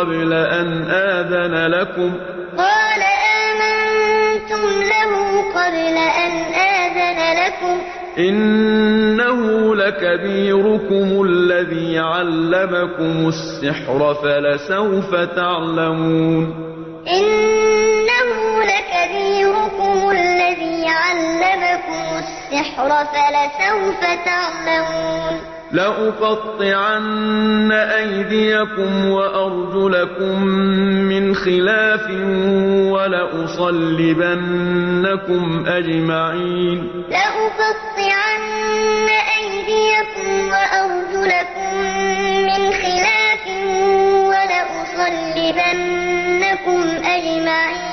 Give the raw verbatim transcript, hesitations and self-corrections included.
قبل أن آذن لكم قال آمنتم له قبل أن آذن لكم إنه لكبيركم الذي علمكم السحر فلسوف تعلمون إنه لكبيركم الذي علمكم السحر فلسوف تعلمون لأقطعن أيديكم وأرجلكم من خلاف ولأصلبنكم أجمعين لأقطعن أيديكم وأرجلكم من خلاف ولأصلبنكم أجمعين